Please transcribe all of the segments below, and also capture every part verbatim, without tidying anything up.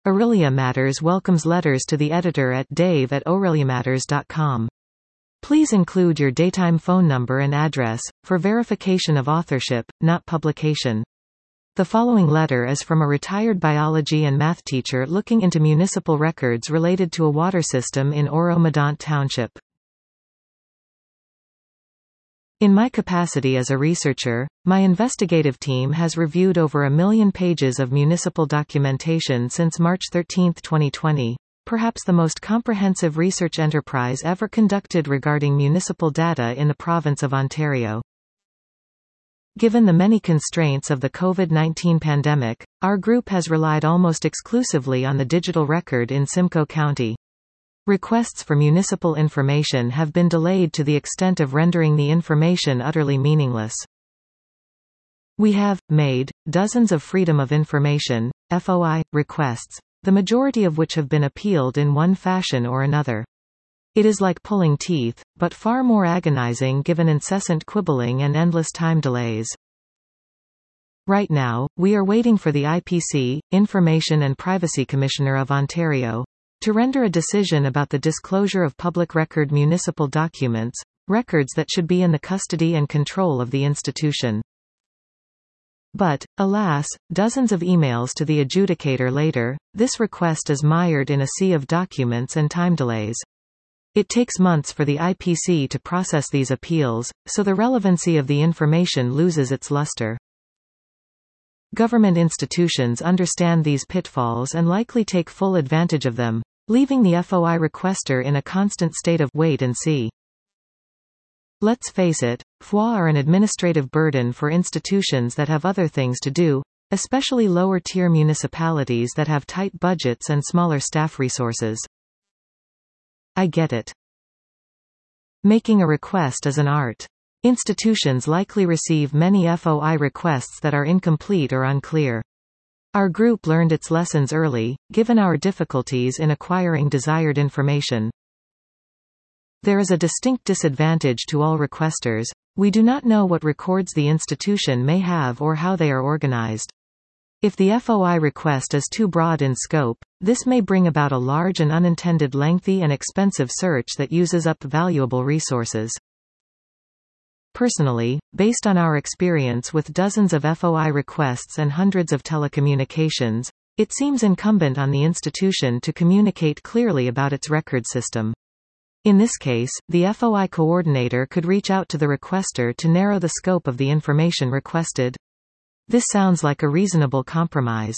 Aurelia Matters welcomes letters to the editor at dave at aureliamatters dot com. Please include your daytime phone number and address, for verification of authorship, not publication. The following letter is from a retired biology and math teacher looking into municipal records related to a water system in Oro-Medonte Township. In my capacity as a researcher, my investigative team has reviewed over a million pages of municipal documentation since March thirteenth twenty twenty, perhaps the most comprehensive research enterprise ever conducted regarding municipal data in the province of Ontario. Given the many constraints of the COVID nineteen pandemic, our group has relied almost exclusively on the digital record in Simcoe County. Requests for municipal information have been delayed to the extent of rendering the information utterly meaningless. We have made dozens of Freedom of Information (F O I) requests, the majority of which have been appealed in one fashion or another. It is like pulling teeth, but far more agonizing given incessant quibbling and endless time delays. Right now, we are waiting for the I P C, Information and Privacy Commissioner of Ontario, to render a decision about the disclosure of public record municipal documents, records that should be in the custody and control of the institution. But, alas, dozens of emails to the adjudicator later, this request is mired in a sea of documents and time delays. It takes months for the I P C to process these appeals, so the relevancy of the information loses its luster. Government institutions understand these pitfalls and likely take full advantage of them, leaving the F O I requester in a constant state of wait and see. Let's face it, F O I are an administrative burden for institutions that have other things to do, especially lower-tier municipalities that have tight budgets and smaller staff resources. I get it. Making a request is an art. Institutions likely receive many F O I requests that are incomplete or unclear. Our group learned its lessons early, given our difficulties in acquiring desired information. There is a distinct disadvantage to all requesters: we do not know what records the institution may have or how they are organized. If the F O I request is too broad in scope, this may bring about a large and unintended lengthy and expensive search that uses up valuable resources. Personally, based on our experience with dozens of F O I requests and hundreds of telecommunications, it seems incumbent on the institution to communicate clearly about its record system. In this case, the F O I coordinator could reach out to the requester to narrow the scope of the information requested. This sounds like a reasonable compromise.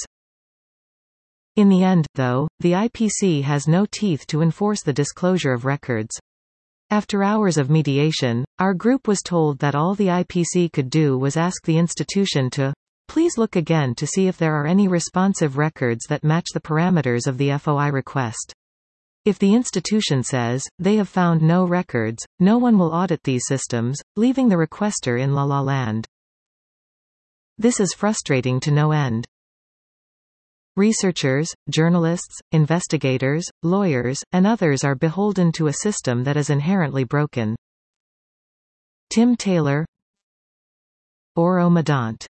In the end, though, the I P C has no teeth to enforce the disclosure of records. After hours of mediation, our group was told that all the I P C could do was ask the institution to please look again to see if there are any responsive records that match the parameters of the F O I request. If the institution says they have found no records, no one will audit these systems, leaving the requester in la la land. This is frustrating to no end. Researchers, journalists, investigators, lawyers, and others are beholden to a system that is inherently broken. Tim Taylor, Oro-Medonte.